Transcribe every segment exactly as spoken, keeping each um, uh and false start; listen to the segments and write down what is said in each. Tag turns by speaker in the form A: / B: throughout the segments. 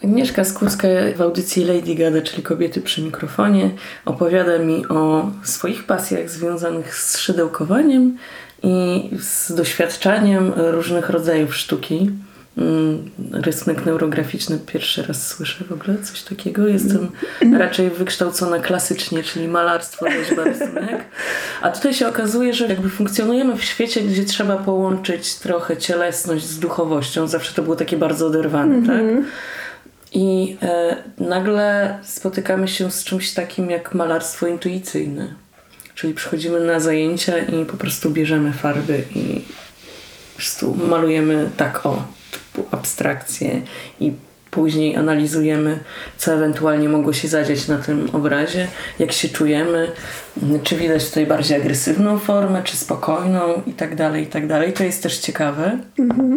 A: Agnieszka Skórska w audycji Lady Gada, czyli Kobiety przy mikrofonie, opowiada mi o swoich pasjach związanych z szydełkowaniem i z doświadczaniem różnych rodzajów sztuki. Rysunek neurograficzny pierwszy raz słyszę w ogóle coś takiego. Jestem raczej wykształcona klasycznie, czyli malarstwo, rzeźba, rysunek. A tutaj się okazuje, że jakby funkcjonujemy w świecie, gdzie trzeba połączyć trochę cielesność z duchowością. Zawsze to było takie bardzo oderwane, mm-hmm. tak? I e, nagle spotykamy się z czymś takim jak malarstwo intuicyjne. Czyli przychodzimy na zajęcia i po prostu bierzemy farby i po prostu malujemy tak o, typu abstrakcję i później analizujemy, co ewentualnie mogło się zadziać na tym obrazie, jak się czujemy, czy widać tutaj bardziej agresywną formę, czy spokojną i tak dalej, i tak dalej. To jest też ciekawe. Mm-hmm.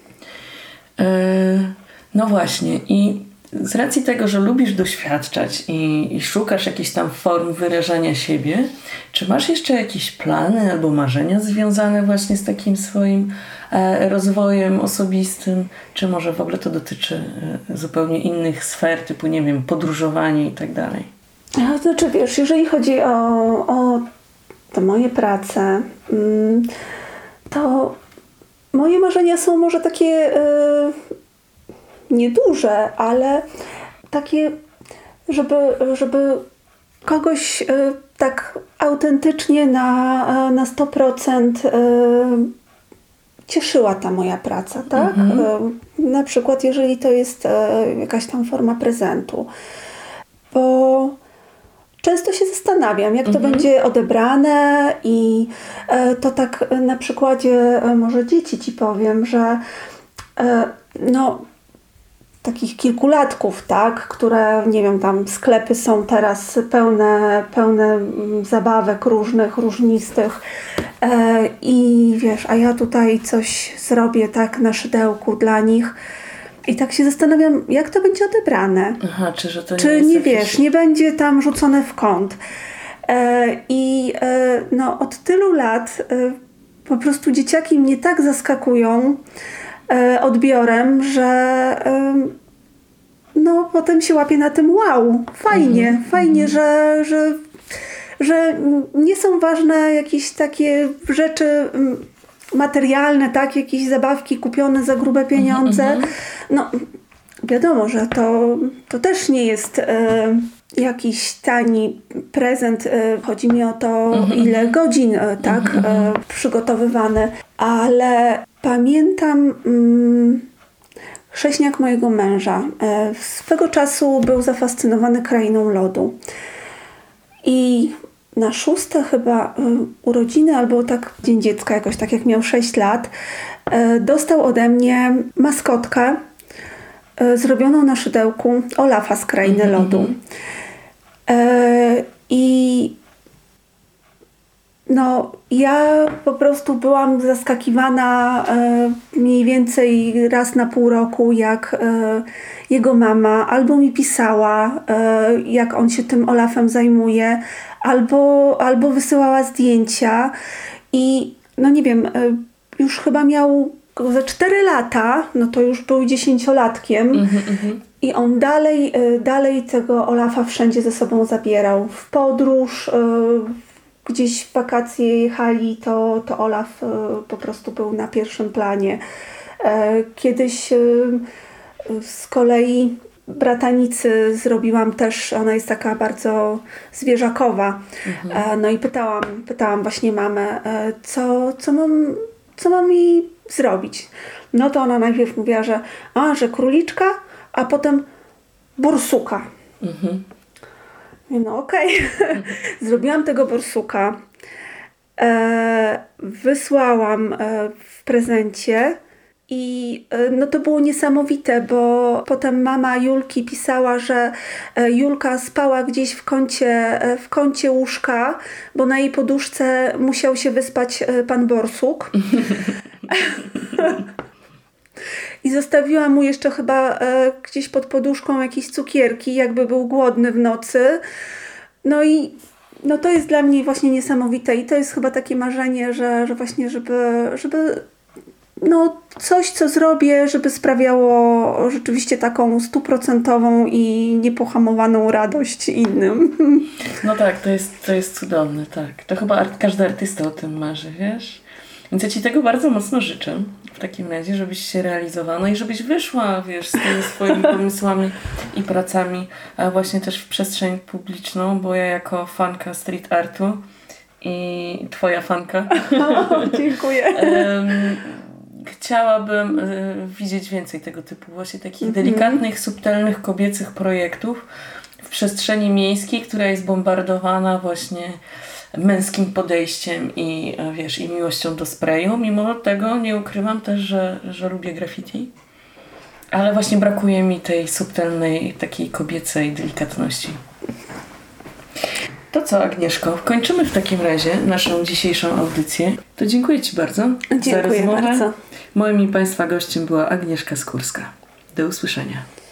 A: E, no właśnie i z racji tego, że lubisz doświadczać i, i szukasz jakichś tam form wyrażania siebie, czy masz jeszcze jakieś plany albo marzenia związane właśnie z takim swoim e, rozwojem osobistym, czy może w ogóle to dotyczy e, zupełnie innych sfer, typu, nie wiem, podróżowanie i tak dalej?
B: No, znaczy, wiesz, jeżeli chodzi o, o te moje prace, to moje marzenia są może takie... Yy, nieduże, ale takie, żeby, żeby kogoś y, tak autentycznie na, na sto procent y, cieszyła ta moja praca, tak? Mm-hmm. Y, na przykład, jeżeli to jest y, jakaś tam forma prezentu. Bo często się zastanawiam, jak to mm-hmm. będzie odebrane i y, to tak na przykładzie y, może dzieci ci powiem, że y, no takich kilkulatków, tak, które, nie wiem, tam sklepy są teraz pełne, pełne zabawek różnych, różnistych e, i wiesz, a ja tutaj coś zrobię tak na szydełku dla nich i tak się zastanawiam, jak to będzie odebrane.
A: Aha, czy że to nie
B: Czy
A: jest
B: nie
A: jakieś...
B: wiesz, nie będzie tam rzucone w kąt. E, I e, no od tylu lat e, po prostu dzieciaki mnie tak zaskakują odbiorem, że no potem się łapie na tym wow, fajnie, mm-hmm. fajnie, że, że, że nie są ważne jakieś takie rzeczy materialne, tak, jakieś zabawki kupione za grube pieniądze. Mm-hmm. No wiadomo, że to, to też nie jest e, jakiś tani prezent. E, chodzi mi o to, mm-hmm. ile godzin e, tak mm-hmm. e, przygotowywany, ale pamiętam mm, chrześniak mojego męża. E, swego czasu był zafascynowany krainą lodu. I na szóste chyba e, urodziny, albo tak dzień dziecka, jakoś tak jak miał sześć lat, e, dostał ode mnie maskotkę e, zrobioną na szydełku Olafa z krainy mm-hmm. lodu. E, I no, ja po prostu byłam zaskakiwana e, mniej więcej raz na pół roku, jak e, jego mama albo mi pisała, e, jak on się tym Olafem zajmuje, albo, albo wysyłała zdjęcia i no nie wiem, e, już chyba miał za cztery lata, no to już był dziesięciolatkiem mm-hmm. i on dalej, e, dalej tego Olafa wszędzie ze sobą zabierał. W podróż, e, gdzieś w wakacje jechali, to, to Olaf y, po prostu był na pierwszym planie. E, kiedyś y, z kolei bratanicy zrobiłam też, ona jest taka bardzo zwierzakowa. Mhm. E, no i pytałam, pytałam właśnie mamę, e, co, co mam, co mam jej zrobić. No to ona najpierw mówiła, że a, że króliczka, a potem borsuka. Mhm. No okej, okay. Zrobiłam tego borsuka, e, wysłałam e, w prezencie i e, no to było niesamowite, bo potem mama Julki pisała, że e, Julka spała gdzieś w kącie, e, w kącie łóżka, bo na jej poduszce musiał się wyspać e, pan borsuk. I zostawiłam mu jeszcze chyba e, gdzieś pod poduszką jakieś cukierki, jakby był głodny w nocy. No i no to jest dla mnie właśnie niesamowite i to jest chyba takie marzenie, że, że właśnie żeby, żeby no, coś, co zrobię, żeby sprawiało rzeczywiście taką stuprocentową i niepohamowaną radość innym.
A: No tak, to jest, to jest cudowne, tak. To chyba art, każdy artysta o tym marzy, wiesz? Więc ja Ci tego bardzo mocno życzę w takim razie, żebyś się realizowała, no i żebyś wyszła, wiesz, z tymi swoimi pomysłami i pracami, a właśnie też w przestrzeń publiczną, bo ja jako fanka street artu i Twoja fanka
B: O, dziękuję.
A: um, chciałabym y, widzieć więcej tego typu właśnie takich mm-hmm. delikatnych, subtelnych, kobiecych projektów w przestrzeni miejskiej, która jest bombardowana właśnie męskim podejściem i wiesz, i miłością do sprayu. Mimo tego nie ukrywam też, że, że lubię graffiti. Ale właśnie brakuje mi tej subtelnej, takiej kobiecej delikatności. To co, Agnieszko? Kończymy w takim razie naszą dzisiejszą audycję. To dziękuję Ci bardzo
B: dziękuję
A: za rozmowę.
B: Bardzo.
A: Moim i Państwa gościem była Agnieszka Skórska. Do usłyszenia.